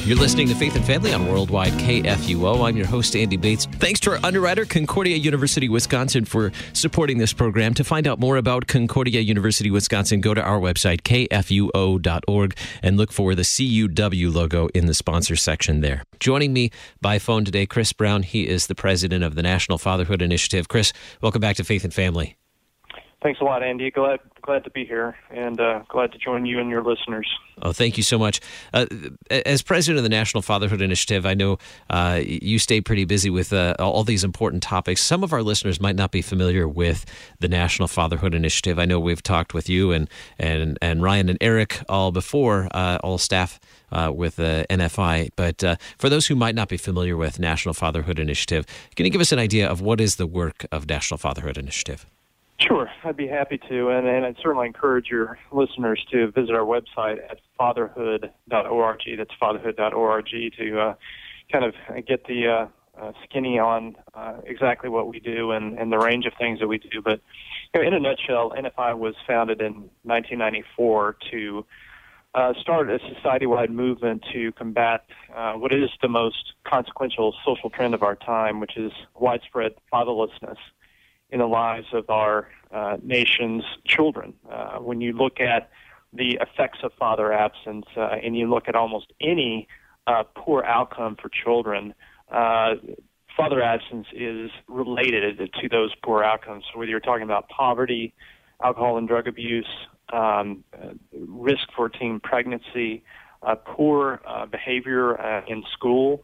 You're listening to Faith and Family on Worldwide KFUO. I'm your host, Andy Bates. Thanks to our underwriter, Concordia University, Wisconsin, for supporting this program. To find out more about Concordia University, Wisconsin, go to our website, kfuo.org, and look for the CUW logo in the sponsor section there. Joining me by phone today, Chris Brown. He is the president of the National Fatherhood Initiative. Chris, welcome back to Faith and Family. Thanks a lot, Andy. Glad to be here, and glad to join you and your listeners. Oh, thank you so much. As president of the National Fatherhood Initiative, I know you stay pretty busy with all these important topics. Some of our listeners might not be familiar with the National Fatherhood Initiative. I know we've talked with you and Ryan and Eric all before, all staff with NFI. But for those who might not be familiar with National Fatherhood Initiative, can you give us an idea of what is the work of National Fatherhood Initiative? Sure, I'd be happy to, and I'd certainly encourage your listeners to visit our website at fatherhood.org. That's fatherhood.org to kind of get the skinny on exactly what we do and the range of things that we do. But in a nutshell, NFI was founded in 1994 to start a society-wide movement to combat what is the most consequential social trend of our time, which is widespread fatherlessness in the lives of our nation's children. When you look at the effects of father absence and you look at almost any poor outcome for children, father absence is related to those poor outcomes. So whether you're talking about poverty, alcohol and drug abuse, risk for teen pregnancy, poor behavior in school,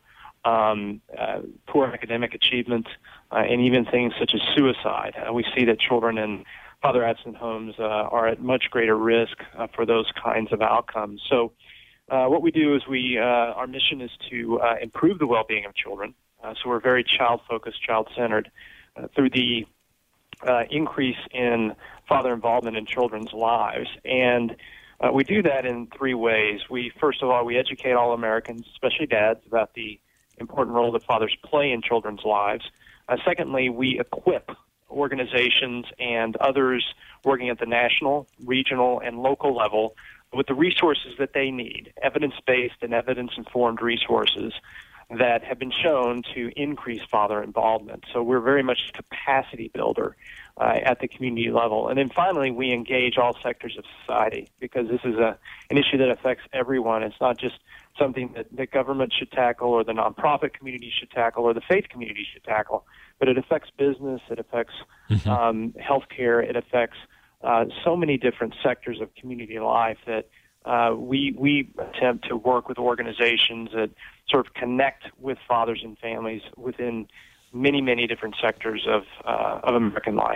poor academic achievement, and even things such as suicide. We see that children in father-absent homes are at much greater risk for those kinds of outcomes. So what we do is our mission is to improve the well-being of children. So we're very child-focused, child-centered through the increase in father involvement in children's lives. And we do that in three ways. First of all, we educate all Americans, especially dads, about the important role that fathers play in children's lives. Secondly, we equip organizations and others working at the national, regional, and local level with the resources that they need, evidence-based and evidence-informed resources that have been shown to increase father involvement. So we're very much a capacity builder at the community level. And then finally, we engage all sectors of society because this is an issue that affects everyone. It's not just something that the government should tackle or the nonprofit community should tackle or the faith community should tackle, but it affects business, it affects healthcare, it affects so many different sectors of community life that we attempt to work with organizations that sort of connect with fathers and families within many, many different sectors of American life.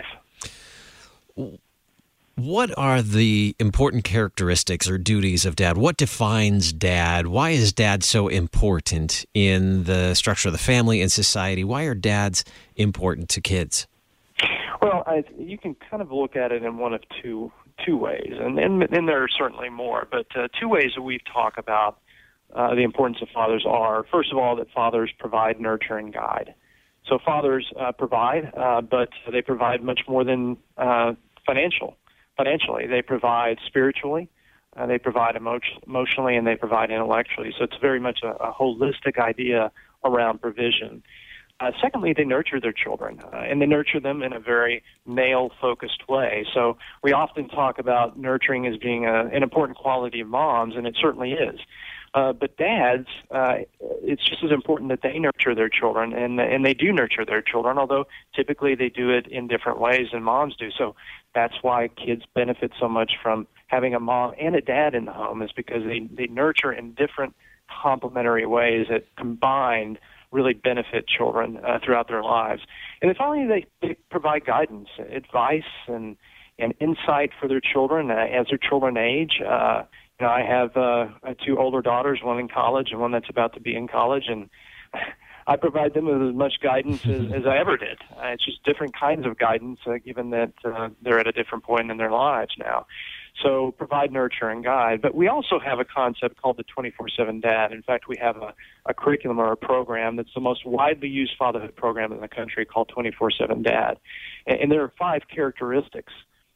What are the important characteristics or duties of dad? What defines dad? Why is dad so important in the structure of the family and society? Why are dads important to kids? Well, you can kind of look at it in one of two ways, and there are certainly more, but two ways that we talk about the importance of fathers are, first of all, that fathers provide, nurture, and guide. So fathers provide, but they provide much more than financially. They provide spiritually, they provide emotionally, and they provide intellectually. So it's very much a holistic idea around provision. Secondly, they nurture their children, and they nurture them in a very male-focused way. So we often talk about nurturing as being an important quality of moms, and it certainly is. But dads, it's just as important that they nurture their children, and they do nurture their children, although typically they do it in different ways than moms do. So that's why kids benefit so much from having a mom and a dad in the home, is because they nurture in different complementary ways that combined really benefit children throughout their lives. And then finally, they provide guidance, advice, and insight for their children as their children age. I have two older daughters, one in college and one that's about to be in college, and I provide them with as much guidance as I ever did. It's just different kinds of guidance, given that they're at a different point in their lives now. So provide, nurture, and guide. But we also have a concept called the 24/7 Dad. In fact, we have a curriculum or a program that's the most widely used fatherhood program in the country called 24/7 Dad. And there are 5 characteristics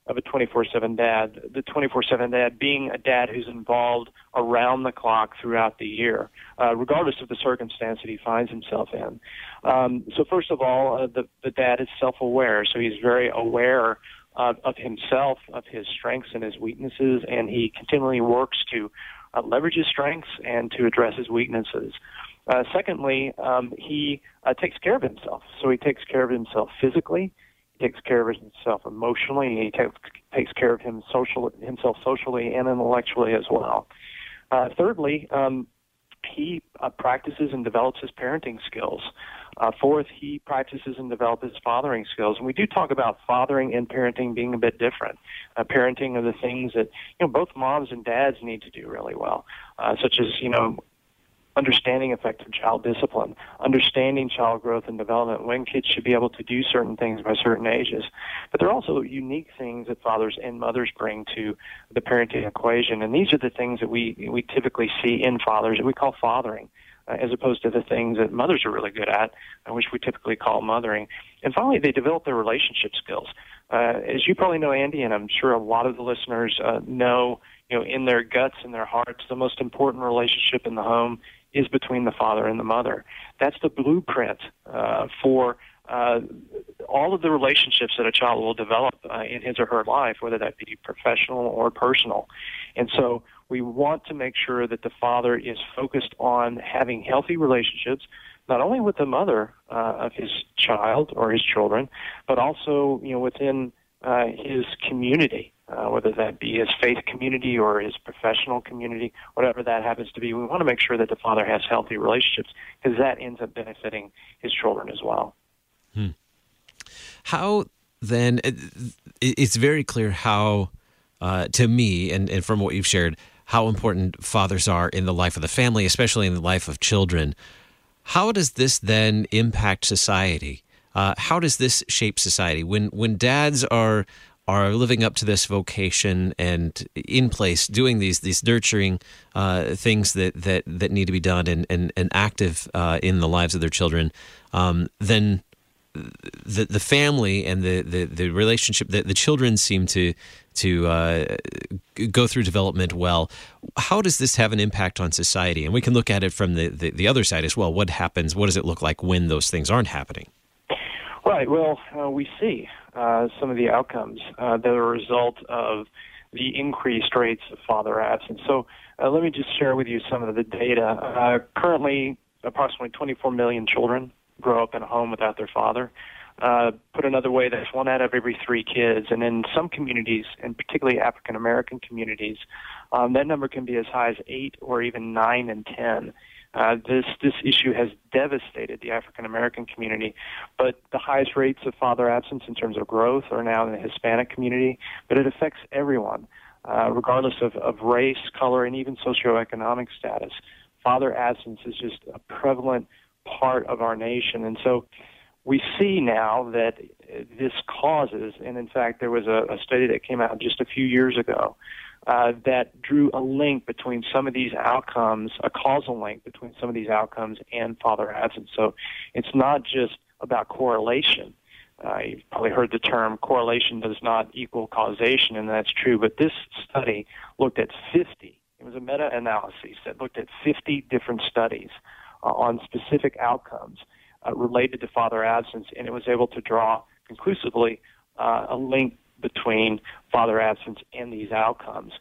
of a 24/7 dad. The 24/7 dad being a dad who's involved around the clock throughout the year, regardless of the circumstance that he finds himself in. So first of all, the dad is self-aware, so he's very aware of himself, of his strengths and his weaknesses, and he continually works to leverage his strengths and to address his weaknesses. Secondly, he takes care of himself. So he takes care of himself physically, he takes care of himself emotionally, he takes care of himself socially and intellectually as well. Thirdly, he practices and develops his parenting skills. Fourth, he practices and develops his fathering skills. And we do talk about fathering and parenting being a bit different. Parenting are the things that both moms and dads need to do really well, such as understanding effective child discipline, understanding child growth and development, when kids should be able to do certain things by certain ages. But there are also unique things that fathers and mothers bring to the parenting equation, and these are the things that we typically see in fathers that we call fathering, as opposed to the things that mothers are really good at, which we typically call mothering. And finally, they develop their relationship skills. As you probably know, Andy, and I'm sure a lot of the listeners know, in their guts and their hearts, the most important relationship in the home is between the father and the mother. That's the blueprint for all of the relationships that a child will develop in his or her life, whether that be professional or personal. And so we want to make sure that the father is focused on having healthy relationships, not only with the mother of his child or his children, but also within his community, whether that be his faith community or his professional community, whatever that happens to be. We want to make sure that the father has healthy relationships, because that ends up benefiting his children as well. How then, it's very clear how, to me, and from what you've shared, how important fathers are in the life of the family, especially in the life of children. How does this then impact society? How does this shape society? When dads are living up to this vocation and in place, doing these nurturing things that need to be done and active in the lives of their children, then the family and the relationship, the children seem to go through development well. How does this have an impact on society? And we can look at it from the other side as well. What happens? What does it look like when those things aren't happening? Right. Well, we see some of the outcomes that are a result of the increased rates of father absence. So let me just share with you some of the data. Currently, approximately 24 million children grow up in a home without their father. Put another way, that's 1 out of every 3 kids. And in some communities, and particularly African-American communities, that number can be as high as 8 or even 9 and 10. This issue has devastated the African-American community, but the highest rates of father absence in terms of growth are now in the Hispanic community, but it affects everyone, regardless of race, color, and even socioeconomic status. Father absence is just a prevalent part of our nation, and so we see now that this causes, and in fact there was a study that came out just a few years ago, that drew a link between some of these outcomes, a causal link between some of these outcomes and father absence. So it's not just about correlation. You've probably heard the term correlation does not equal causation, and that's true. But this study looked at 50. It was a meta-analysis that looked at 50 different studies on specific outcomes related to father absence, and it was able to draw conclusively a link between father absence and these outcomes.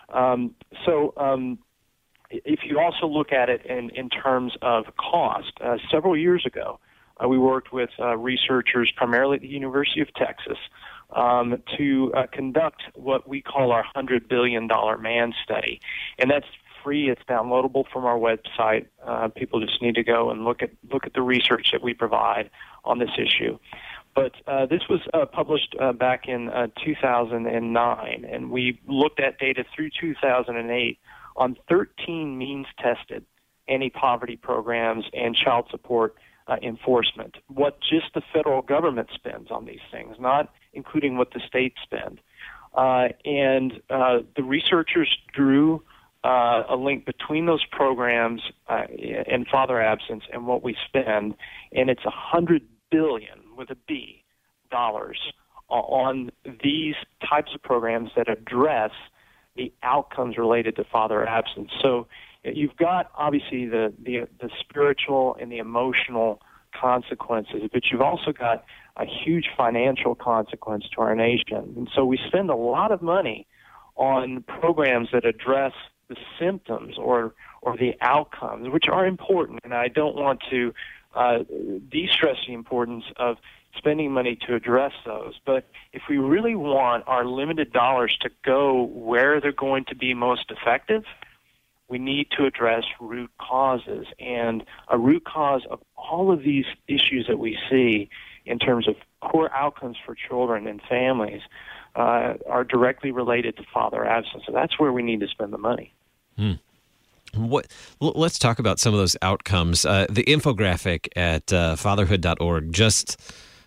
If you also look at it in terms of cost, several years ago, we worked with researchers primarily at the University of Texas to conduct what we call our $100 billion man study. And that's free. It's downloadable from our website. People just need to go and look at the research that we provide on this issue. But this was published back in 2009, and we looked at data through 2008 on 13 means-tested anti-poverty programs and child support enforcement, what just the federal government spends on these things, not including what the states spend. And the researchers drew a link between those programs and father absence and what we spend, and it's $100 billion with a B dollars on these types of programs that address the outcomes related to father absence. So you've got obviously the spiritual and the emotional consequences, but you've also got a huge financial consequence to our nation. And so we spend a lot of money on programs that address the symptoms or the outcomes, which are important, and I don't want to de-stress the importance of spending money to address those. But if we really want our limited dollars to go where they're going to be most effective, we need to address root causes. And a root cause of all of these issues that we see in terms of poor outcomes for children and families are directly related to father absence. So that's where we need to spend the money. Let's talk about some of those outcomes. The infographic at fatherhood.org, just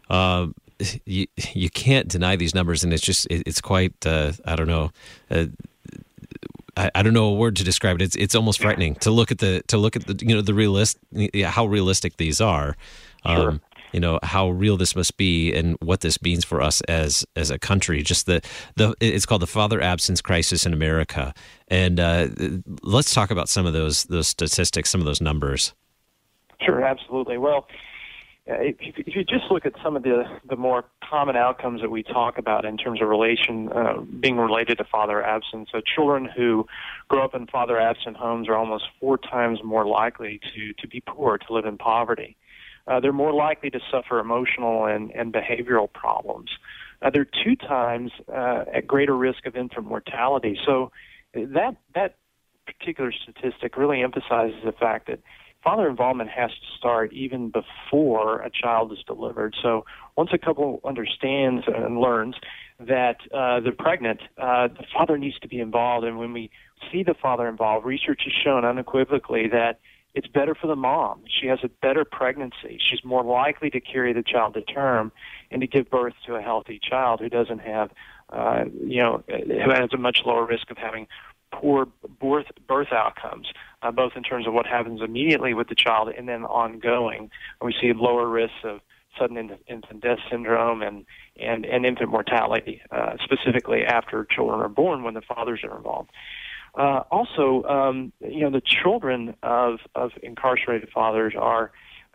you can't deny these numbers, and it's quite I don't know. I don't know a word to describe it. It's almost frightening to look at the the how realistic these are. Sure. How real this must be and what this means for us as a country. Just it's called the Father Absence Crisis in America. And let's talk about some of those statistics, some of those numbers. Sure, absolutely. Well, if you just look at some of the more common outcomes that we talk about in terms of being related to father absence, so children who grow up in father absent homes are almost 4 times more likely to be poor, to live in poverty. They're more likely to suffer emotional and behavioral problems. They're 2 times at greater risk of infant mortality. So that particular statistic really emphasizes the fact that father involvement has to start even before a child is delivered. So once a couple understands and learns that they're pregnant, the father needs to be involved. And when we see the father involved, research has shown unequivocally that it's better for the mom. She has a better pregnancy. She's more likely to carry the child to term and to give birth to a healthy child who doesn't have, who has a much lower risk of having poor birth outcomes, both in terms of what happens immediately with the child and then ongoing. We see lower risks of sudden infant death syndrome and infant mortality, specifically after children are born when the fathers are involved. Also, the children of incarcerated fathers are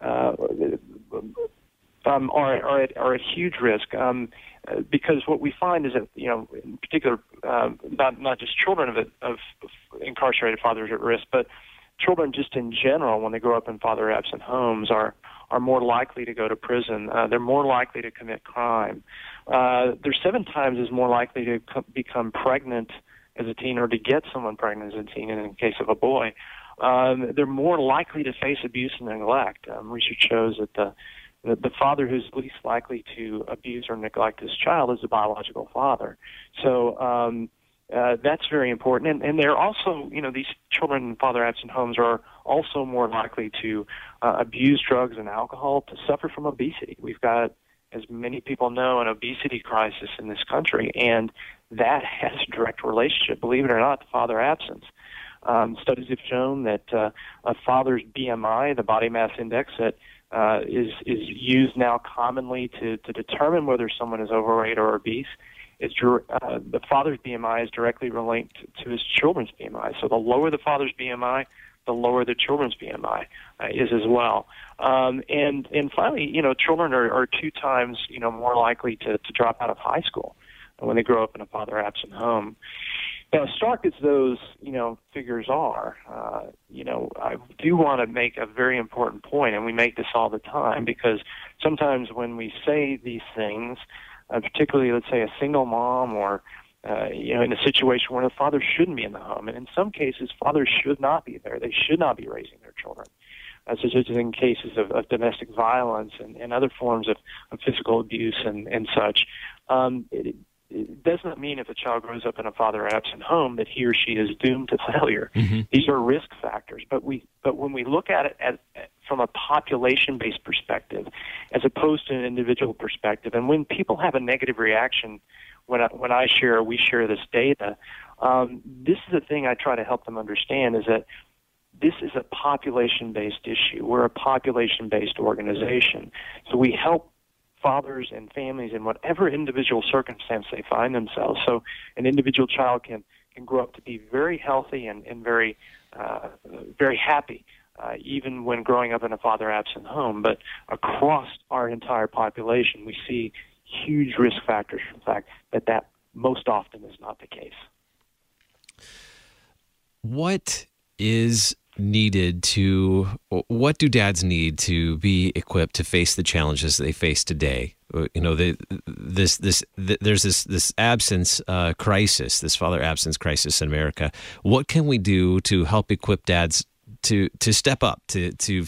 at huge risk because what we find is that in particular not just children of incarcerated fathers are at risk, but children just in general when they grow up in father absent homes are more likely to go to prison. They're more likely to commit crime. They're 7 times as more likely to become pregnant as a teen or to get someone pregnant as a teen in the case of a boy. They're more likely to face abuse and neglect. Research shows that the father who's least likely to abuse or neglect his child is the biological father. So that's very important. And they're also, these children in father absent homes are also more likely to abuse drugs and alcohol, to suffer from obesity. We've got, as many people know, an obesity crisis in this country, and that has a direct relationship, believe it or not, to father absence. Studies have shown that a father's BMI, the body mass index that is used now commonly to determine whether someone is overweight or obese, the father's BMI is directly linked to his children's BMI. So the lower the father's BMI, the lower the children's BMI is as well. And finally, children are 2 times more likely to drop out of high school when they grow up in a father absent home. Now, stark as those figures are, I do want to make a very important point, and we make this all the time because sometimes when we say these things, particularly let's say a single mom or in a situation where the father shouldn't be in the home, and in some cases fathers should not be there. They should not be raising their children. Such as in cases of domestic violence and other forms of physical abuse and such. It does not mean if a child grows up in a father-absent home that he or she is doomed to failure. Mm-hmm. These are risk factors. But when we look at it from a population-based perspective, as opposed to an individual perspective, and when people have a negative reaction when we share this data, this is the thing I try to help them understand is that this is a population-based issue. We're a population-based organization. So we help fathers and families in whatever individual circumstance they find themselves. So an individual child can grow up to be very healthy and very happy, even when growing up in a father-absent home. But across our entire population, we see huge risk factors for the fact that most often is not the case. What do dads need to be equipped to face the challenges they face today? There's this absence crisis, this father absence crisis in America. What can we do to help equip dads to step up, to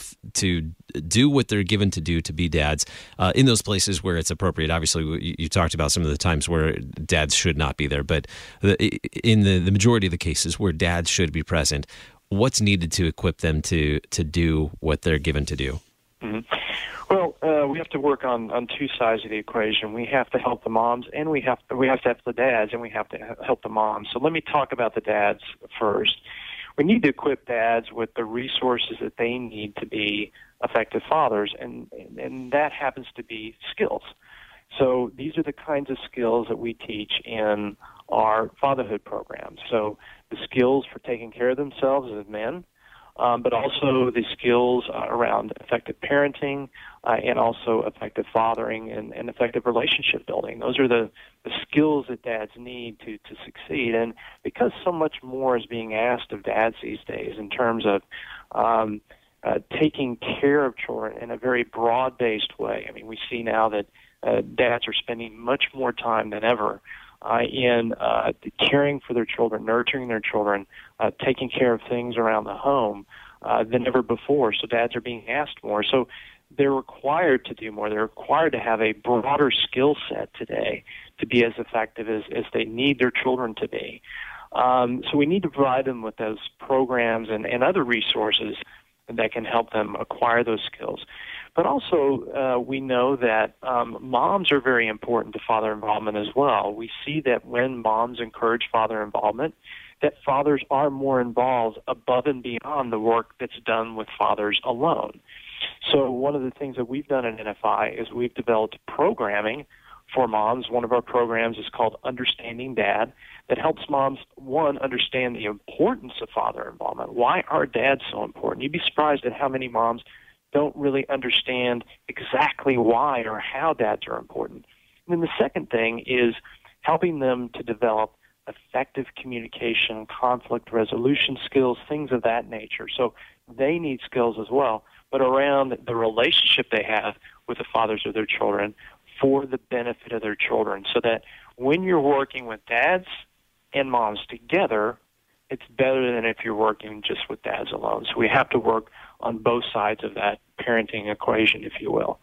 do what they're given to do, to be dads in those places where it's appropriate? Obviously, you talked about some of the times where dads should not be there, but in the majority of the cases where dads should be present, what's needed to equip them to do what they're given to do? Mm-hmm. Well, we have to work on two sides of the equation. We have to help the moms, and we have to help the dads, and we have to help the moms. So let me talk about the dads first. We need to equip dads with the resources that they need to be effective fathers, and that happens to be skills. So these are the kinds of skills that we teach in our fatherhood programs. So the skills for taking care of themselves as men, but also the skills around effective parenting and also effective fathering and effective relationship building. Those are the skills that dads need to succeed. And because so much more is being asked of dads these days in terms of taking care of children in a very broad-based way. I mean, we see now that dads are spending much more time than ever in caring for their children, nurturing their children, taking care of things around the home than ever before. So dads are being asked more. So they're required to do more. They're required to have a broader skill set today to be as effective as they need their children to be. So we need to provide them with those programs and other resources that can help them acquire those skills. But also, we know that moms are very important to father involvement as well. We see that when moms encourage father involvement, that fathers are more involved above and beyond the work that's done with fathers alone. So one of the things that we've done at NFI is we've developed programming for moms. One of our programs is called Understanding Dad, that helps moms, one, understand the importance of father involvement. Why are dads so important? You'd be surprised at how many moms don't really understand exactly why or how dads are important. And then the second thing is helping them to develop effective communication, conflict resolution skills, things of that nature. So they need skills as well, but around the relationship they have with the fathers of their children for the benefit of their children, so that when you're working with dads and moms together, it's better than if you're working just with dads alone. So we have to work on both sides of that parenting equation, if you will.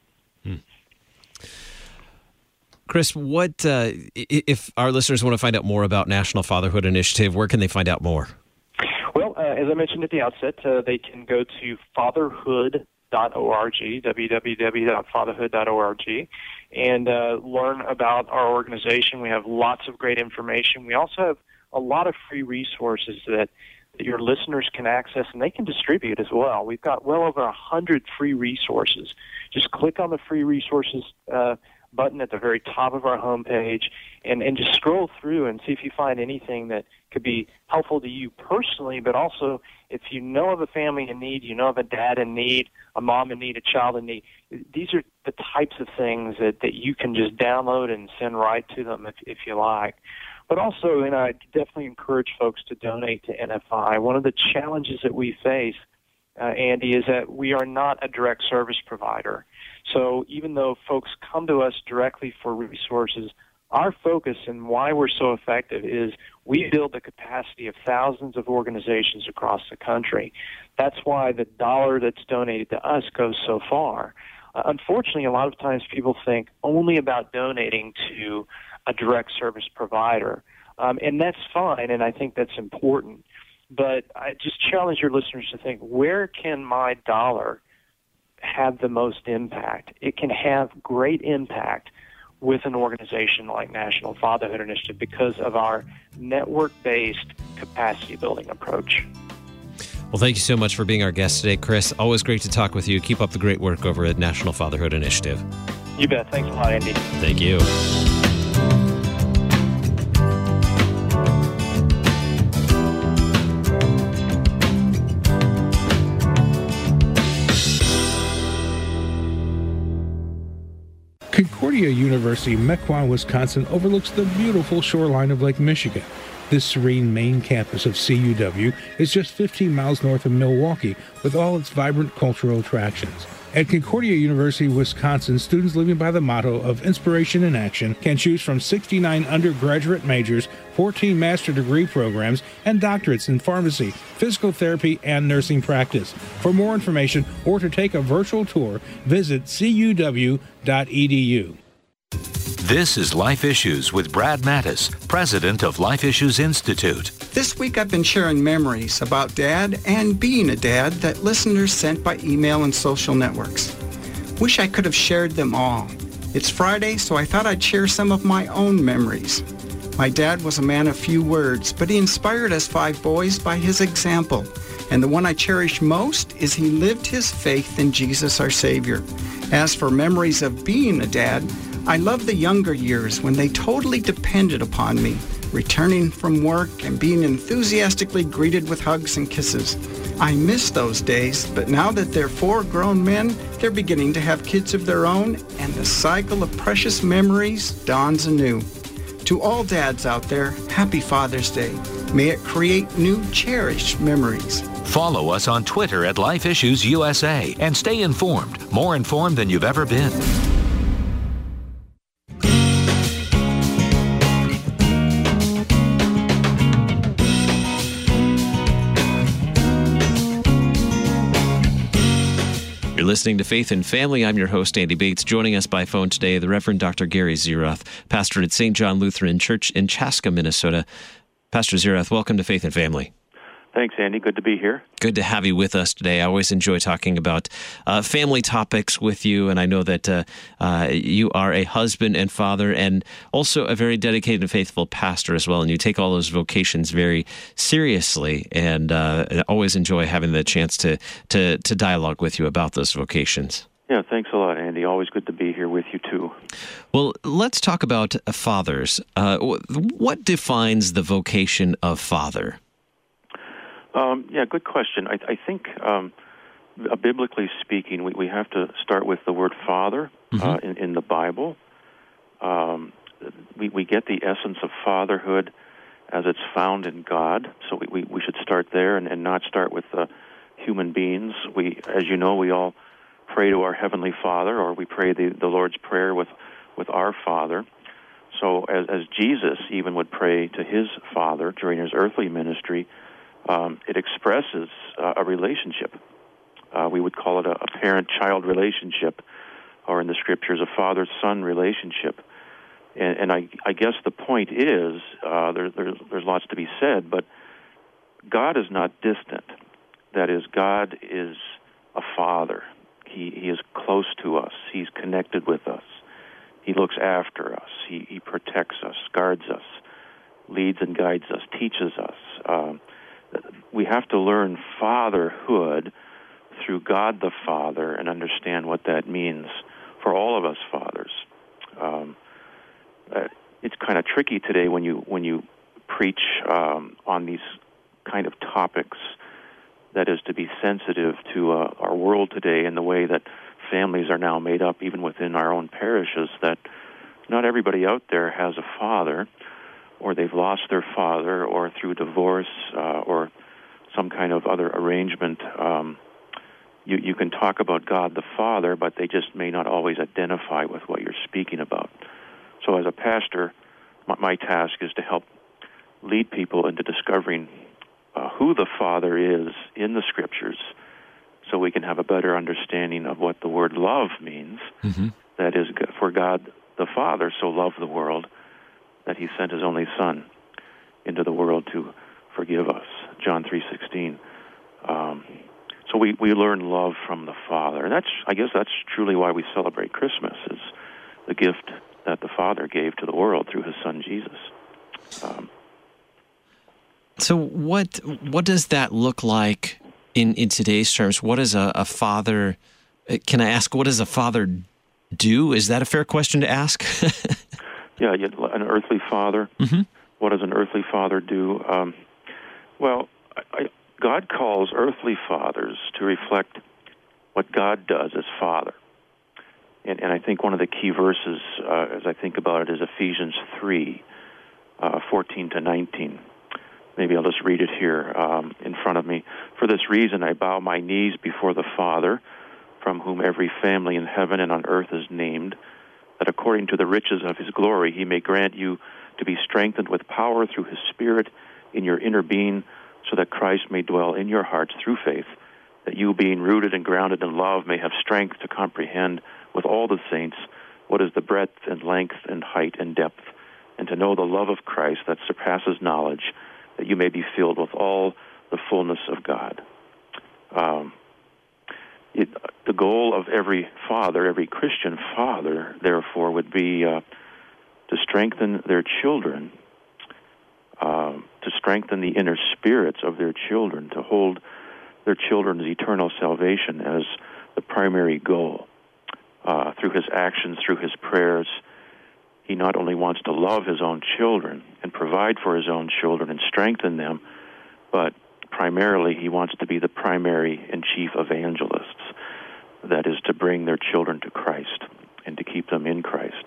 Chris, what if our listeners want to find out more about National Fatherhood Initiative, where can they find out more? Well, as I mentioned at the outset, they can go to fatherhood.org, www.fatherhood.org, and learn about our organization. We have lots of great information. We also have a lot of free resources that your listeners can access, and they can distribute as well. We've got well over 100 free resources. Just click on the free resources button at the very top of our homepage and just scroll through and see if you find anything that could be helpful to you personally, but also if you know of a family in need, you know of a dad in need, a mom in need, a child in need. These are the types of things that you can just download and send right to them if you like. But also, and I definitely encourage folks to donate to NFI. One of the challenges that we face, Andy, is that we are not a direct service provider. So even though folks come to us directly for resources, our focus and why we're so effective is we build the capacity of thousands of organizations across the country. That's why the dollar that's donated to us goes so far. Unfortunately, a lot of times people think only about donating to a direct service provider, and that's fine, and I think that's important. But I just challenge your listeners to think, where can my dollar have the most impact? It can have great impact with an organization like National Fatherhood Initiative because of our network-based capacity-building approach. Well, thank you so much for being our guest today, Chris. Always great to talk with you. Keep up the great work over at National Fatherhood Initiative. You bet. Thanks a lot, Andy. Thank you. Concordia University, Mequon, Wisconsin, overlooks the beautiful shoreline of Lake Michigan. This serene main campus of CUW is just 15 miles north of Milwaukee, with all its vibrant cultural attractions. At Concordia University, Wisconsin, students living by the motto of inspiration in action can choose from 69 undergraduate majors, 14 master degree programs, and doctorates in pharmacy, physical therapy, and nursing practice. For more information or to take a virtual tour, visit cuw.edu. This is Life Issues with Brad Mattis, president of Life Issues Institute. This week I've been sharing memories about Dad and being a dad that listeners sent by email and social networks. Wish I could have shared them all. It's Friday, so I thought I'd share some of my own memories. My dad was a man of few words, but he inspired us 5 boys by his example. And the one I cherish most is he lived his faith in Jesus our Savior. As for memories of being a dad, I love the younger years when they totally depended upon me, returning from work and being enthusiastically greeted with hugs and kisses. I miss those days, but now that they're 4 grown men, they're beginning to have kids of their own, and the cycle of precious memories dawns anew. To all dads out there, happy Father's Day. May it create new, cherished memories. Follow us on Twitter at Life Issues USA and stay informed, more informed than you've ever been. You're listening to Faith and Family. I'm your host, Andy Bates. Joining us by phone today, the Reverend Dr. Gary Zeroth, pastor at St. John Lutheran Church in Chaska, Minnesota. Pastor Zeroth, welcome to Faith and Family. Thanks, Andy. Good to be here. Good to have you with us today. I always enjoy talking about family topics with you, and I know that you are a husband and father and also a very dedicated and faithful pastor as well, and you take all those vocations very seriously, and I always enjoy having the chance to dialogue with you about those vocations. Yeah, thanks a lot, Andy. Always good to be here with you, too. Well, let's talk about fathers. What defines the vocation of father? Yeah, good question. I think, biblically speaking, we have to start with the word father in the Bible. We get the essence of fatherhood as it's found in God, so we should start there and not start with human beings. As you know, we all pray to our Heavenly Father, or we pray the Lord's Prayer with our Father. So as Jesus even would pray to his Father during his earthly ministry, it expresses a relationship. We would call it a parent-child relationship, or in the Scriptures, a father-son relationship. And I guess the point is, there's lots to be said, but God is not distant. That is, God is a father. He is close to us. He's connected with us. He looks after us. He protects us, guards us, leads and guides us, teaches us. We have to learn fatherhood through God the Father and understand what that means for all of us fathers. It's kind of tricky today when you preach on these kind of topics. That is, to be sensitive to our world today and the way that families are now made up, even within our own parishes, that not everybody out there has a father, or they've lost their father, or through divorce or some kind of other arrangement. You can talk about God the Father, but they just may not always identify with what you're speaking about. So as a pastor, my task is to help lead people into discovering who the Father is in the Scriptures, so we can have a better understanding of what the word love means. Mm-hmm. That is, for God the Father so loved the world that he sent his only Son into the world to forgive us, John 3:16. So we learn love from the Father. And I guess that's truly why we celebrate Christmas, is the gift that the Father gave to the world through his Son, Jesus. So what does that look like in today's terms? What is a father, can I ask, what does a father do? Is that a fair question to ask? Yeah, an earthly father. Mm-hmm. What does an earthly father do? God calls earthly fathers to reflect what God does as Father. And I think one of the key verses, as I think about it, is Ephesians 3, 14 to 19. Maybe I'll just read it here in front of me. For this reason I bow my knees before the Father, from whom every family in heaven and on earth is named, that according to the riches of his glory he may grant you to be strengthened with power through his Spirit in your inner being, so that Christ may dwell in your hearts through faith, that you, being rooted and grounded in love, may have strength to comprehend with all the saints what is the breadth and length and height and depth, and to know the love of Christ that surpasses knowledge, that you may be filled with all the fullness of God. The goal of every father, every Christian father, therefore, would be to strengthen their children, to strengthen the inner spirits of their children, to hold their children's eternal salvation as the primary goal. Through his actions, through his prayers, he not only wants to love his own children and provide for his own children and strengthen them, but primarily he wants to be the primary and chief evangelists. That is, to bring their children to Christ and to keep them in Christ.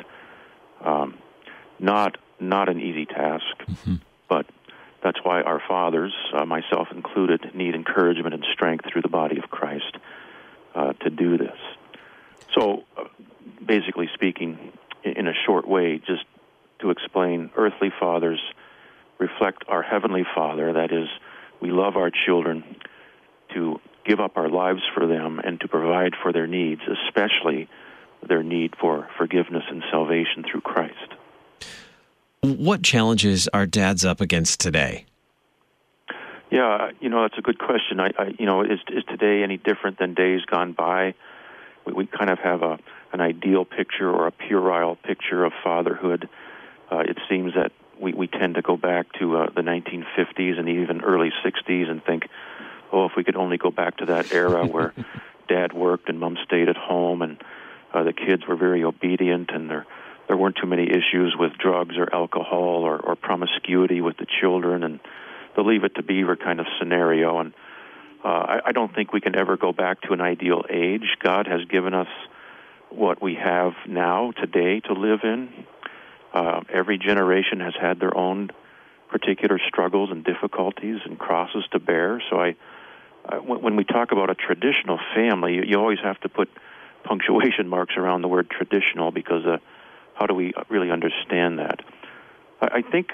Not an easy task, but that's why our fathers, myself included, need encouragement and strength through the body of Christ to do this. So, basically speaking, in a short way, just to explain, earthly fathers reflect our Heavenly Father. That is, we love our children to give up our lives for them and to provide for their needs, especially their need for forgiveness and salvation through Christ. What challenges are dads up against today? Yeah, that's a good question. Is today any different than days gone by? We kind of have an ideal picture or a puerile picture of fatherhood. It seems that we tend to go back to the 1950s and even early 60s and think, if we could only go back to that era where dad worked and mom stayed at home and the kids were very obedient and there weren't too many issues with drugs or alcohol or promiscuity with the children and the Leave It to Beaver kind of scenario. And I don't think we can ever go back to an ideal age. God has given us what we have now, today, to live in. Every generation has had their own particular struggles and difficulties and crosses to bear. So when we talk about a traditional family, you always have to put punctuation marks around the word traditional because how do we really understand that? I think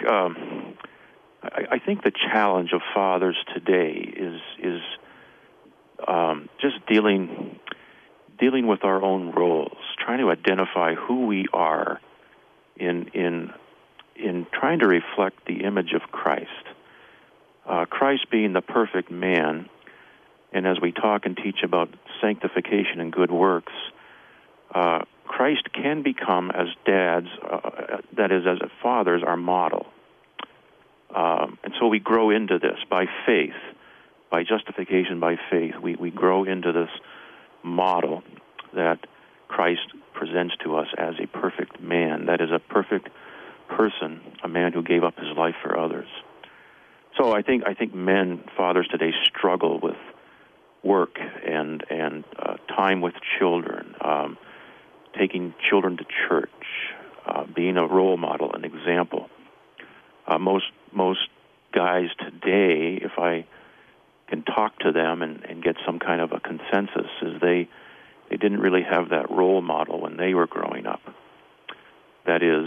the challenge of fathers today is just dealing with our own roles, trying to identify who we are in trying to reflect the image of Christ. Christ being the perfect man, and as we talk and teach about sanctification and good works, Christ can become, as dads, that is, as fathers, our model. And so we grow into this by faith, by justification by faith. We grow into this model that Christ presents to us as a perfect man, that is a perfect person, a man who gave up his life for others. So I think fathers today struggle with work and time with children, taking children to church, being a role model, an example. Most guys today, if I can talk to them and get some kind of a consensus, is they didn't really have that role model when they were growing up. That is,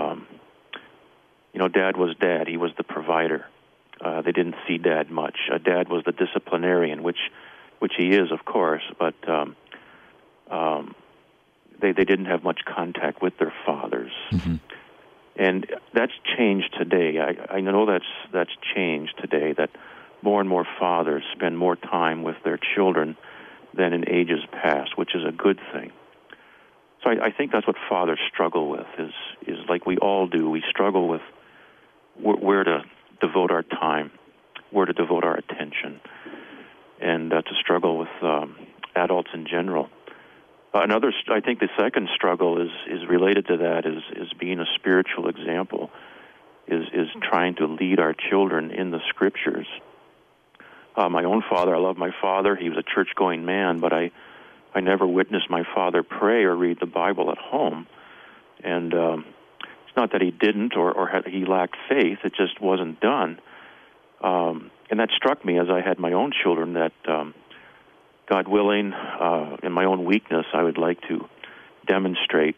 Dad was Dad. He was the provider. They didn't see Dad much. Dad was the disciplinarian, which he is, of course, but they didn't have much contact with their fathers. Mm-hmm. And that's changed today. I know that's changed today, that more and more fathers spend more time with their children than in ages past, which is a good thing. So I think that's what fathers struggle with, is like we all do. We struggle with where to devote our time, where to devote our attention, and to struggle with adults in general. I think the second struggle is related to that, is being a spiritual example, is trying to lead our children in the Scriptures. My own father, I love my father. He was a church-going man, but I never witnessed my father pray or read the Bible at home. And it's not that he didn't or he lacked faith. It just wasn't done. And that struck me as I had my own children that, God willing, in my own weakness, I would like to demonstrate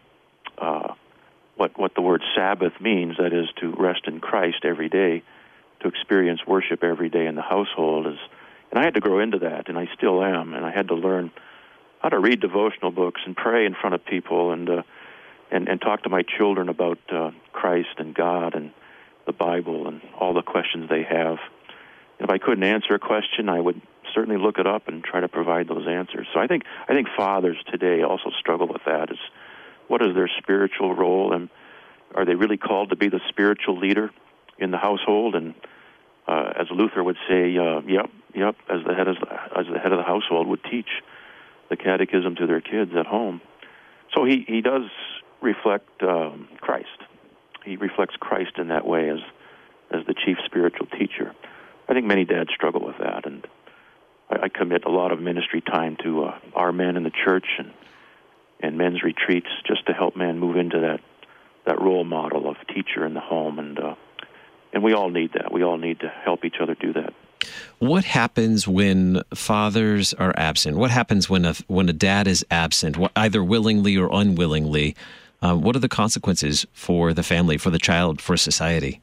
what the word Sabbath means, that is, to rest in Christ every day, to experience worship every day in the household. And I had to grow into that, and I still am, and I had to learn how to read devotional books and pray in front of people and talk to my children about Christ and God and the Bible and all the questions they have. If I couldn't answer a question, I would certainly look it up and try to provide those answers. So I think fathers today also struggle with that. Is what is their spiritual role, and are they really called to be the spiritual leader in the household? And as Luther would say, yep, as the head of the household would teach the catechism to their kids at home. So he does reflect Christ. He reflects Christ in that way as the chief spiritual teacher. I think many dads struggle with that, and I commit a lot of ministry time to our men in the church and men's retreats just to help men move into that role model of teacher in the home, and we all need that. We all need to help each other do that. What happens when fathers are absent? What happens when a dad is absent, either willingly or unwillingly? What are the consequences for the family, for the child, for society?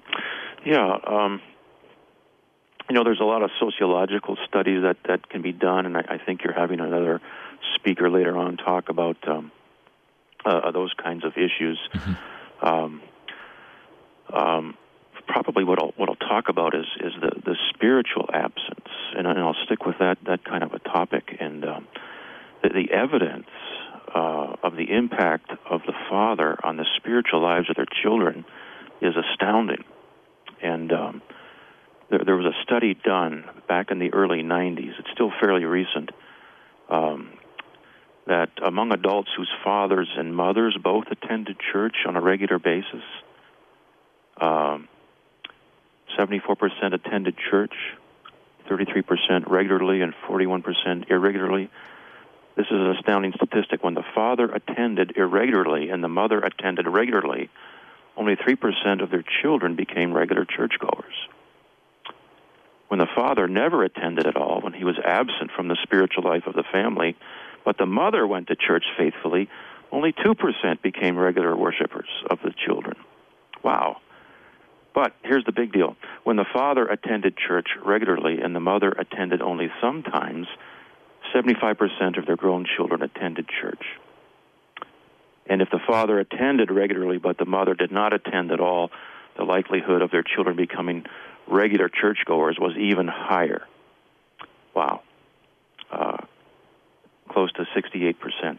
Yeah, there's a lot of sociological studies that can be done, and I think you're having another speaker later on talk about those kinds of issues. Mm-hmm. Probably what I'll talk about is the spiritual absence, and I'll stick with that kind of a topic. And the evidence of the impact of the father on the spiritual lives of their children is astounding. And there was a study done back in the early 90s, it's still fairly recent, that among adults whose fathers and mothers both attended church on a regular basis, 74% attended church, 33% regularly, and 41% irregularly. This is an astounding statistic. When the father attended irregularly and the mother attended regularly, only 3% of their children became regular churchgoers. When the father never attended at all, when he was absent from the spiritual life of the family, but the mother went to church faithfully, only 2% became regular worshipers of the children. Wow. But here's the big deal. When the father attended church regularly and the mother attended only sometimes, 75% of their grown children attended church. And if the father attended regularly but the mother did not attend at all, the likelihood of their children becoming regular churchgoers was even higher. Wow. Close to 68%.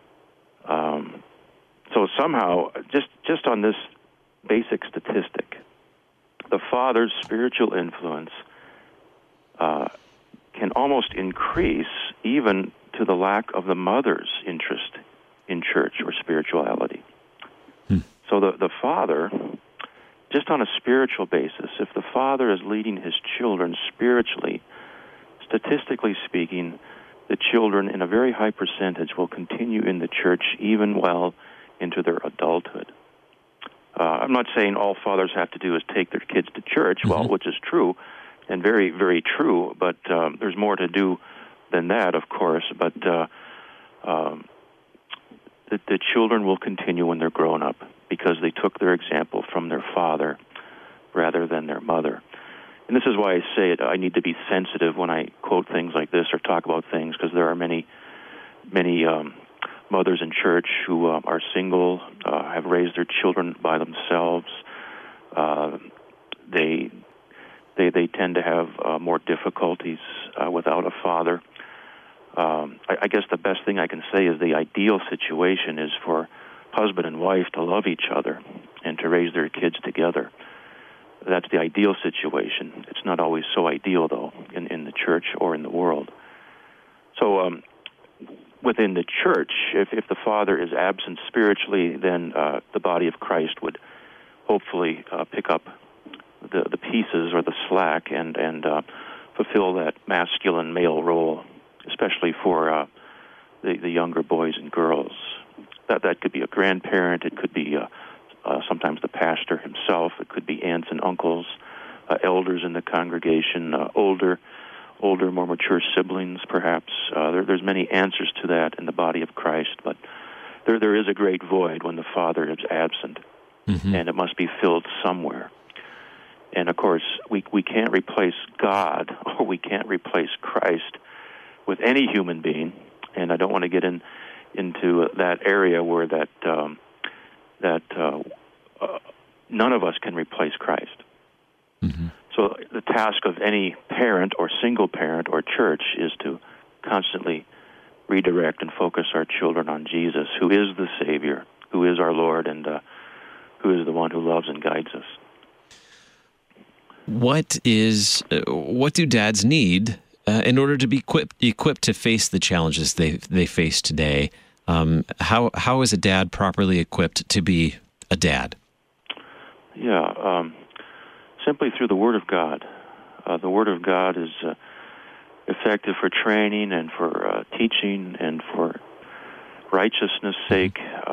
So somehow, just on this basic statistic, the father's spiritual influence can almost increase even to the lack of the mother's interest in church or spirituality. So the father, just on a spiritual basis, if the father is leading his children spiritually, statistically speaking, the children in a very high percentage will continue in the church even well into their adulthood. I'm not saying all fathers have to do is take their kids to church, well, which is true and very, very true, but there's more to do than that, of course. But the children will continue when they're grown up because they took their example from their father rather than their mother. And this is why I say I need to be sensitive when I quote things like this or talk about things, because there are many mothers in church who are single, have raised their children by themselves. They tend to have more difficulties without a father. I guess the best thing I can say is the ideal situation is for husband and wife to love each other and to raise their kids together. That's the ideal situation. It's not always so ideal, though, in the church or in the world. So within the church, if the father is absent spiritually, then the body of Christ would hopefully pick up the pieces or the slack and fulfill that masculine male role, especially for the younger boys and girls. That could be a grandparent. It could be sometimes the pastor himself. It could be aunts and uncles, elders in the congregation, older, more mature siblings, perhaps. There's many answers to that in the body of Christ, but there is a great void when the father is absent, and it must be filled somewhere. And, of course, we can't replace God, or we can't replace Christ with any human being, and I don't want to get into that area where that none of us can replace Christ. So the task of any parent or single parent or church is to constantly redirect and focus our children on Jesus, who is the Savior, who is our Lord, and who is the one who loves and guides us. What do dads need in order to be equipped to face the challenges they face today? How is a dad properly equipped to be a dad? Yeah, simply through the Word of God. The Word of God is effective for training and for teaching and for righteousness' sake.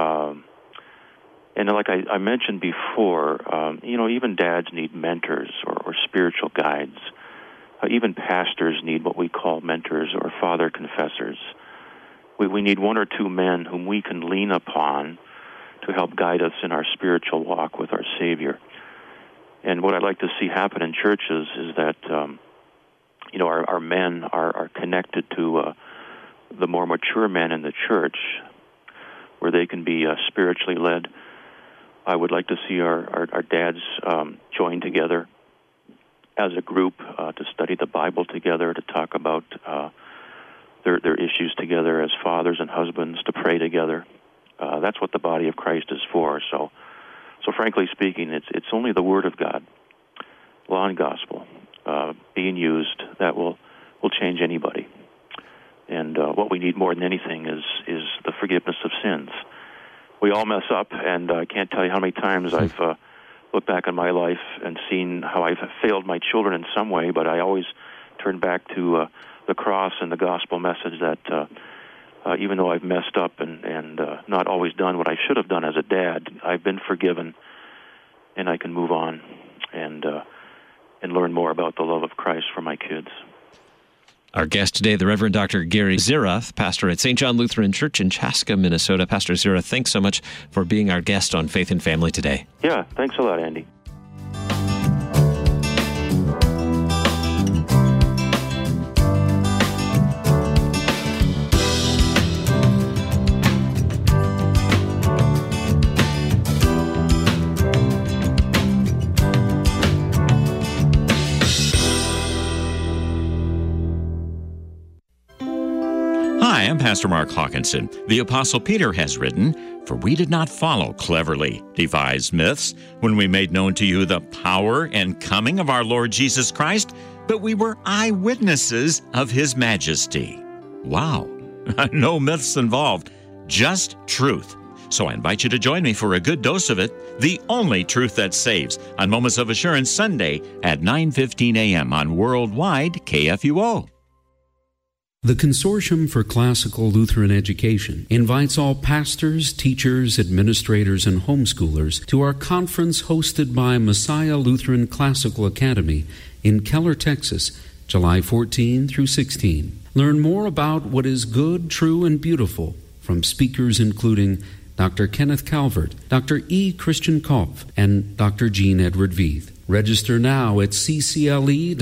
And like I mentioned before, even dads need mentors or spiritual guides. Even pastors need what we call mentors or father confessors. We need one or two men whom we can lean upon to help guide us in our spiritual walk with our Savior. And what I'd like to see happen in churches is that, our men are connected to the more mature men in the church, where they can be spiritually led. I would like to see our dads join together as a group to study the Bible together, to talk about their issues together as fathers and husbands, to pray together. That's what the body of Christ is for. So frankly speaking, it's only the Word of God, law and gospel, being used that will change anybody. And what we need more than anything is the forgiveness of sins. We all mess up, and I can't tell you how many times I've looked back on my life and seen how I've failed my children in some way, but I always turn back to the cross and the gospel message that even though I've messed up and not always done what I should have done as a dad, I've been forgiven, and I can move on and learn more about the love of Christ for my kids. Our guest today, the Reverend Dr. Gary Zierath, pastor at St. John Lutheran Church in Chaska, Minnesota. Pastor Zierath, thanks so much for being our guest on Faith and Family today. Yeah, thanks a lot, Andy. Hi, I'm Pastor Mark Hawkinson. The Apostle Peter has written, "For we did not follow cleverly devised myths when we made known to you the power and coming of our Lord Jesus Christ, but we were eyewitnesses of His majesty." Wow. No myths involved, just truth. So I invite you to join me for a good dose of it, the only truth that saves, on Moments of Assurance Sunday at 9:15 a.m. on Worldwide KFUO. The Consortium for Classical Lutheran Education invites all pastors, teachers, administrators, and homeschoolers to our conference hosted by Messiah Lutheran Classical Academy in Keller, Texas, July 14 through 16. Learn more about what is good, true, and beautiful from speakers including Dr. Kenneth Calvert, Dr. E. Christian Kopf, and Dr. Jean Edward Veith. Register now at ccle.org,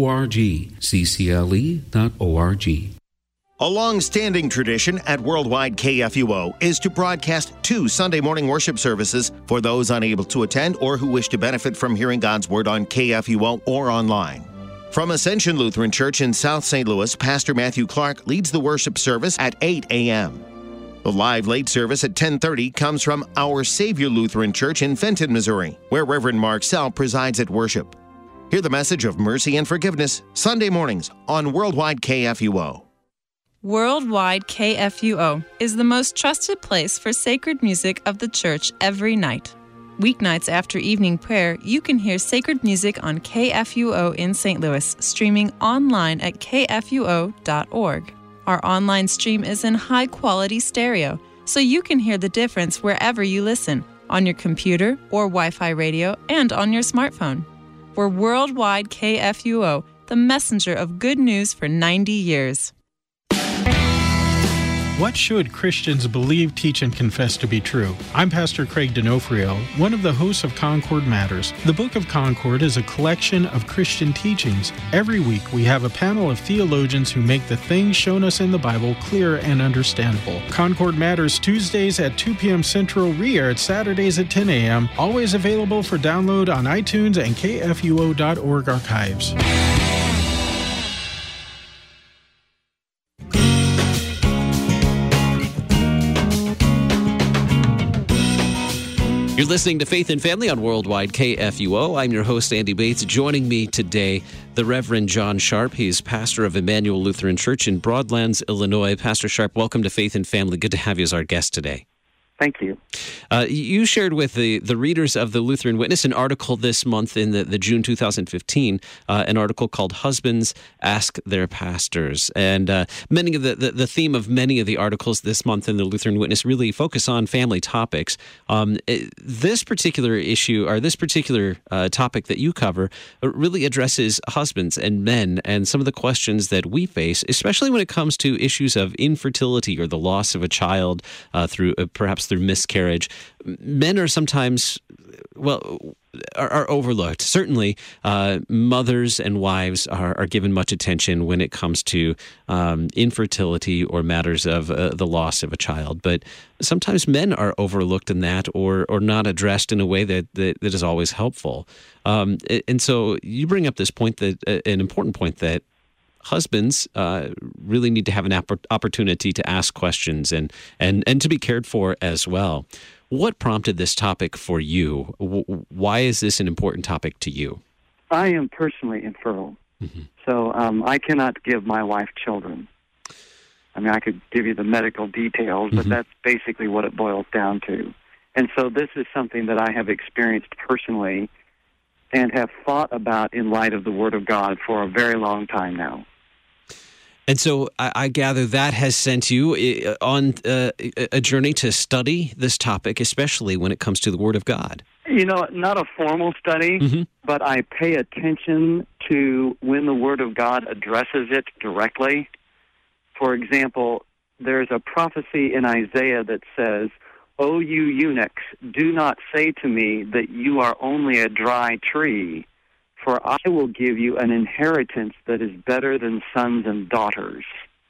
ccle.org. A long-standing tradition at Worldwide KFUO is to broadcast 2 Sunday morning worship services for those unable to attend or who wish to benefit from hearing God's Word on KFUO or online. From Ascension Lutheran Church in South St. Louis, Pastor Matthew Clark leads the worship service at 8 a.m. The live late service at 10:30 comes from Our Savior Lutheran Church in Fenton, Missouri, where Reverend Mark Sell presides at worship. Hear the message of mercy and forgiveness Sunday mornings on Worldwide KFUO. Worldwide KFUO is the most trusted place for sacred music of the church every night. Weeknights after evening prayer, you can hear sacred music on KFUO in St. Louis, streaming online at kfuo.org. Our online stream is in high-quality stereo, so you can hear the difference wherever you listen, on your computer or Wi-Fi radio, and on your smartphone. We're Worldwide KFUO, the messenger of good news for 90 years. What should Christians believe, teach, and confess to be true? I'm Pastor Craig D'Onofrio, one of the hosts of Concord Matters. The Book of Concord is a collection of Christian teachings. Every week, we have a panel of theologians who make the things shown us in the Bible clear and understandable. Concord Matters, Tuesdays at 2 p.m. Central, re-aired Saturdays at 10 a.m., always available for download on iTunes and KFUO.org archives. You're listening to Faith and Family on Worldwide KFUO. I'm your host, Andy Bates. Joining me today, the Reverend John Sharp. He's pastor of Emmanuel Lutheran Church in Broadlands, Illinois. Pastor Sharp, welcome to Faith and Family. Good to have you as our guest today. Thank you. You shared with the readers of the Lutheran Witness an article this month in the June 2015, an article called Husbands Ask Their Pastors. And many of the theme of many of the articles this month in the Lutheran Witness really focus on family topics. This particular issue, or this particular topic that you cover, really addresses husbands and men and some of the questions that we face, especially when it comes to issues of infertility or the loss of a child through perhaps through miscarriage. Men are sometimes, are overlooked. Certainly, mothers and wives are given much attention when it comes to infertility or matters of the loss of a child. But sometimes men are overlooked in that or not addressed in a way that is always helpful. And so you bring up this point, an important point, that husbands really need to have an opportunity to ask questions and to be cared for as well. What prompted this topic for you? Why is this an important topic to you? I am personally infertile, so I cannot give my wife children. I mean, I could give you the medical details, but that's basically what it boils down to. And so this is something that I have experienced personally and have thought about in light of the Word of God for a very long time now. And so I gather that has sent you on a journey to study this topic, especially when it comes to the Word of God. You know, not a formal study, but I pay attention to when the Word of God addresses it directly. For example, there's a prophecy in Isaiah that says, "O you eunuchs, do not say to me that you are only a dry tree, for I will give you an inheritance that is better than sons and daughters."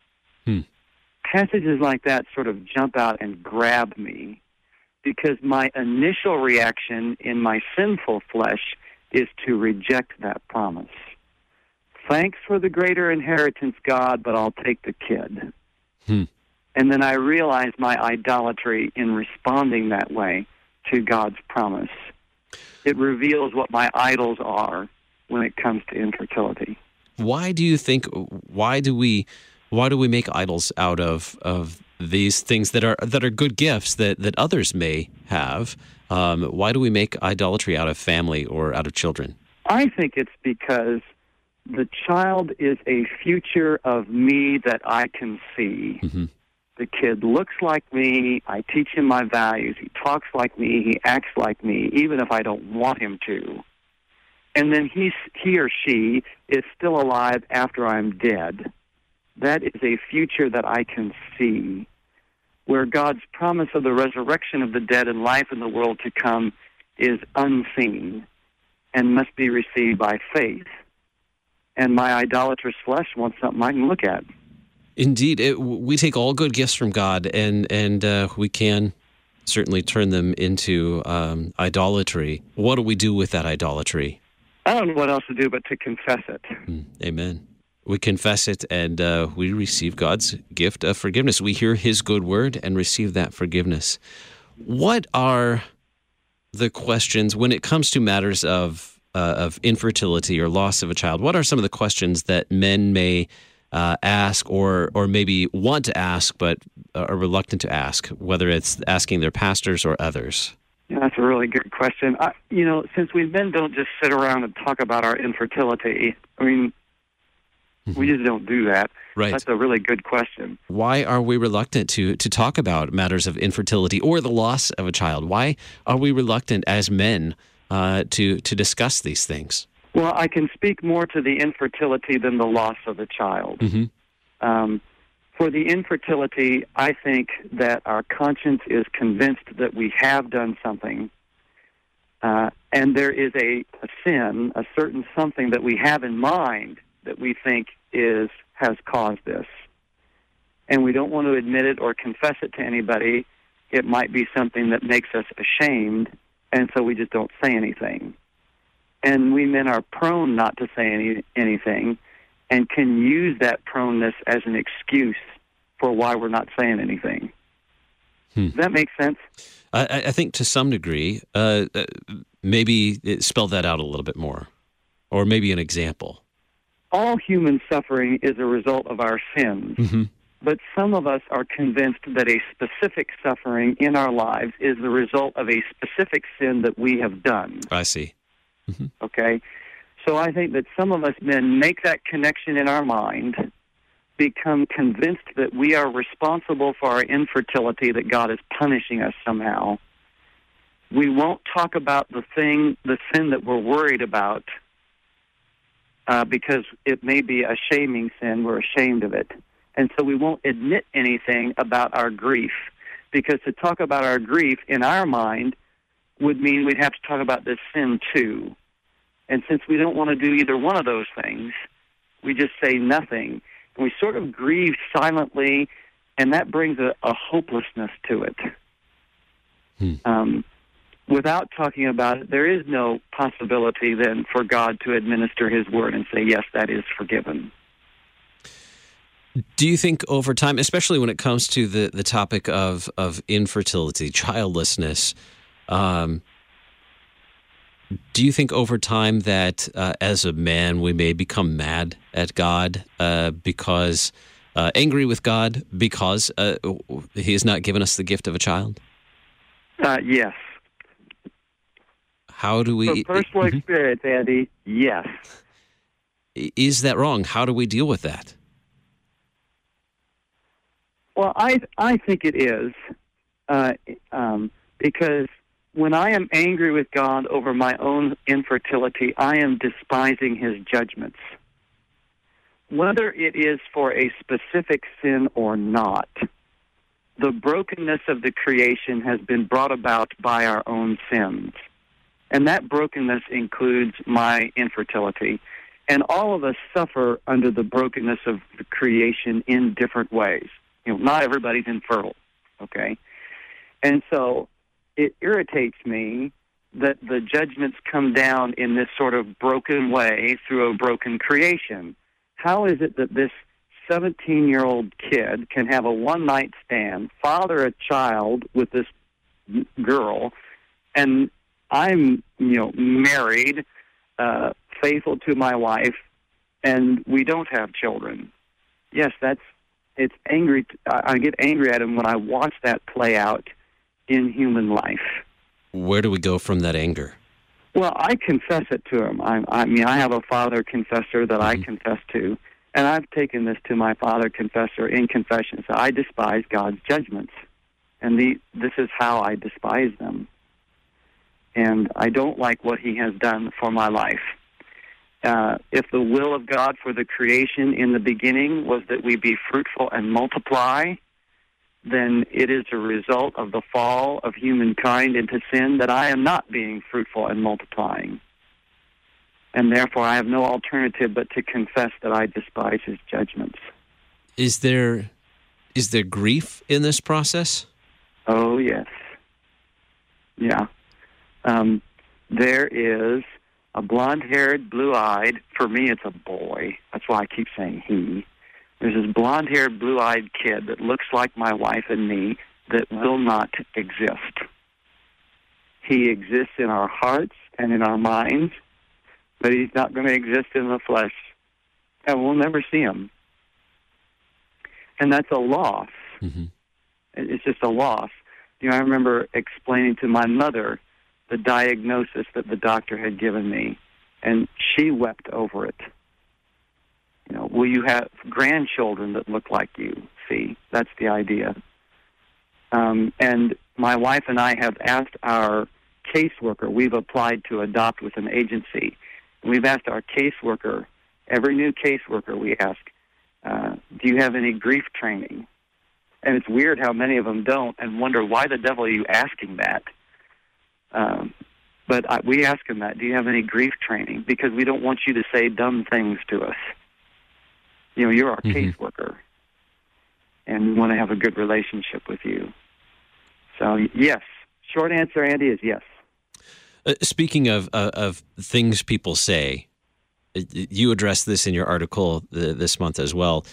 Passages like that sort of jump out and grab me, because my initial reaction in my sinful flesh is to reject that promise. Thanks for the greater inheritance, God, but I'll take the kid. And then I realize my idolatry in responding that way to God's promise. It reveals what my idols are when it comes to infertility. Why do you think? Why do we make idols out of these things that are good gifts that others may have? Why do we make idolatry out of family or out of children? I think it's because the child is a future of me that I can see. The kid looks like me. I teach him my values. He talks like me. He acts like me, even if I don't want him to. And then he or she is still alive after I'm dead. That is a future that I can see, where God's promise of the resurrection of the dead and life in the world to come is unseen and must be received by faith. And my idolatrous flesh wants something I can look at. Indeed. We take all good gifts from God, and we can certainly turn them into idolatry. What do we do with that idolatry? I don't know what else to do but to confess it. Amen. We confess it, and we receive God's gift of forgiveness. We hear His good word and receive that forgiveness. What are the questions when it comes to matters of infertility or loss of a child? What are some of the questions that men may ask or maybe want to ask but are reluctant to ask, whether it's asking their pastors or others? Yeah, that's a really good question. Since we men don't just sit around and talk about our infertility, I mean, we just don't do that. Right. That's a really good question. Why are we reluctant to talk about matters of infertility or the loss of a child? Why are we reluctant as men to discuss these things? Well, I can speak more to the infertility than the loss of the child. Mm-hmm. For the infertility, I think that our conscience is convinced that we have done something, and there is a sin, a certain something that we have in mind that we think has caused this. And we don't want to admit it or confess it to anybody. It might be something that makes us ashamed, and so we just don't say anything. And we men are prone not to say anything and can use that proneness as an excuse for why we're not saying anything. Does that make sense? I think to some degree, maybe spell that out a little bit more, or maybe an example. All human suffering is a result of our sins, mm-hmm. but some of us are convinced that a specific suffering in our lives is the result of a specific sin that we have done. I see. Mm-hmm. Okay? So I think that some of us men make that connection in our mind, become convinced that we are responsible for our infertility, that God is punishing us somehow. We won't talk about the sin that we're worried about, because it may be a shaming sin. We're ashamed of it. And so we won't admit anything about our grief, because to talk about our grief in our mind would mean we'd have to talk about this sin too. And since we don't want to do either one of those things, we just say nothing. And we sort of grieve silently, and that brings a hopelessness to it. Without talking about it, there is no possibility then for God to administer His word and say, yes, that is forgiven. Do you think over time, especially when it comes to the topic of infertility, childlessness, do you think over time that as a man we may become mad at God because angry with God because He has not given us the gift of a child? Yes. How do we... From personal experience, Andy, yes. Is that wrong? How do we deal with that? Well, I think it is, because when I am angry with God over my own infertility, I am despising His judgments. Whether it is for a specific sin or not, the brokenness of the creation has been brought about by our own sins. And that brokenness includes my infertility. And all of us suffer under the brokenness of the creation in different ways. Not everybody's infertile, okay? And so it irritates me that the judgments come down in this sort of broken way through a broken creation. How is it that this 17-year-old kid can have a one-night stand, father a child with this girl, and I'm, married, faithful to my wife, and we don't have children? Yes, it's angry. I get angry at him when I watch that play out in human life. Where do we go from that anger? Well, I confess it to him. I have a father confessor that I confess to, and I've taken this to my father confessor in confession. So I despise God's judgments, and this is how I despise them. And I don't like what He has done for my life. If the will of God for the creation in the beginning was that we be fruitful and multiply, then it is a result of the fall of humankind into sin that I am not being fruitful and multiplying. And therefore I have no alternative but to confess that I despise His judgments. Is there grief in this process? Oh, yes. Yeah. There is a blonde-haired, blue-eyed, for me it's a boy, that's why I keep saying he. There's this blonde-haired, blue-eyed kid that looks like my wife and me that will not exist. He exists in our hearts and in our minds, but he's not going to exist in the flesh, and we'll never see him. And that's a loss. Mm-hmm. It's just a loss. I remember explaining to my mother the diagnosis that the doctor had given me, and she wept over it. Will you have grandchildren that look like you? See, that's the idea. And my wife and I have asked our caseworker, we've applied to adopt with an agency, and we've asked our caseworker, every new caseworker we ask, do you have any grief training? And it's weird how many of them don't, and wonder, why the devil are you asking that? But we ask them that, do you have any grief training? Because we don't want you to say dumb things to us. You're our caseworker, and we want to have a good relationship with you. So, yes. Short answer, Andy, is yes. Speaking of things people say, you addressed this in your article this month as well.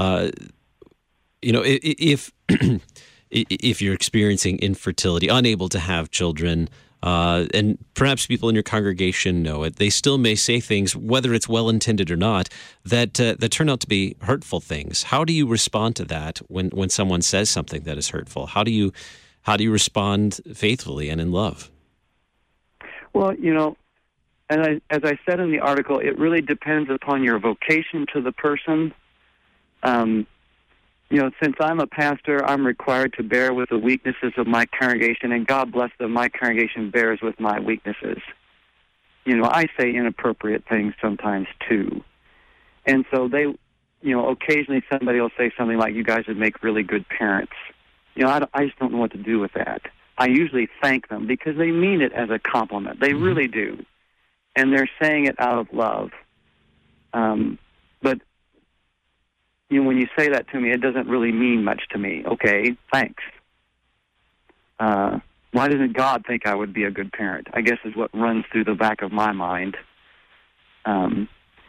If you're experiencing infertility, unable to have children, and perhaps people in your congregation know it, they still may say things, whether it's well-intended or not, that turn out to be hurtful things. How do you respond to that when someone says something that is hurtful? How do you respond faithfully and in love? Well, and as I said in the article, it really depends upon your vocation to the person. Since I'm a pastor, I'm required to bear with the weaknesses of my congregation, and God bless them, my congregation bears with my weaknesses. I say inappropriate things sometimes too. And so they, occasionally somebody will say something like, you guys would make really good parents. I just don't know what to do with that. I usually thank them because they mean it as a compliment. They really do. And they're saying it out of love. But when you say that to me, it doesn't really mean much to me. Okay, thanks. Why doesn't God think I would be a good parent? I guess is what runs through the back of my mind. And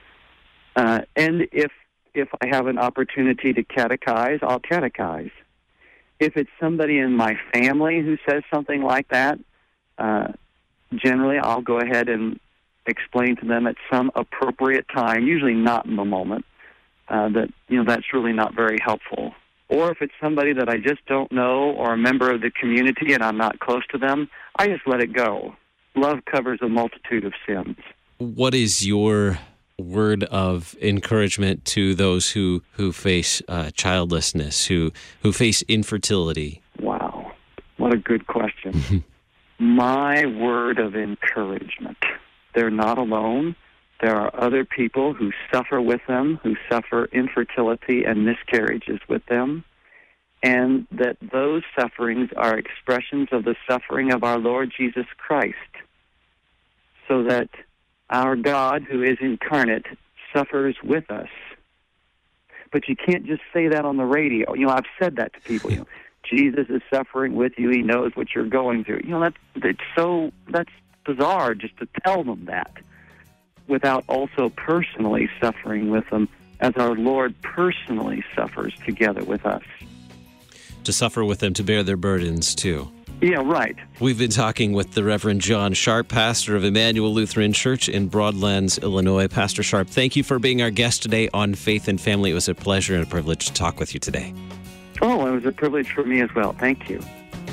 if I have an opportunity to catechize, I'll catechize. If it's somebody in my family who says something like that, generally I'll go ahead and explain to them at some appropriate time, usually not in the moment, that's really not very helpful. Or if it's somebody that I just don't know or a member of the community and I'm not close to them, I just let it go. Love covers a multitude of sins. What is your word of encouragement to those who face childlessness, who face infertility? Wow, what a good question. My word of encouragement. They're not alone. There are other people who suffer with them, who suffer infertility and miscarriages with them, and that those sufferings are expressions of the suffering of our Lord Jesus Christ, so that our God, who is incarnate, suffers with us. But you can't just say that on the radio. I've said that to people. Jesus is suffering with you. He knows what you're going through. That's bizarre just to tell them that, without also personally suffering with them as our Lord personally suffers together with us. To suffer with them, to bear their burdens too. Yeah, right. We've been talking with the Reverend John Sharp, pastor of Emmanuel Lutheran Church in Broadlands, Illinois. Pastor Sharp, thank you for being our guest today on Faith and Family. It was a pleasure and a privilege to talk with you today. Oh, it was a privilege for me as well. Thank you.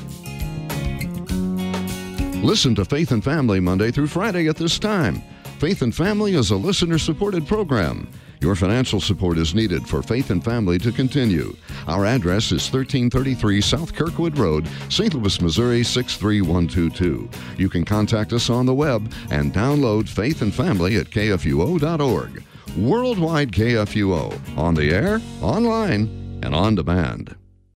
Listen to Faith and Family Monday through Friday at this time. Faith and Family is a listener-supported program. Your financial support is needed for Faith and Family to continue. Our address is 1333 South Kirkwood Road, St. Louis, Missouri 63122. You can contact us on the web and download Faith and Family at kfuo.org. Worldwide KFUO, on the air, online, and on demand.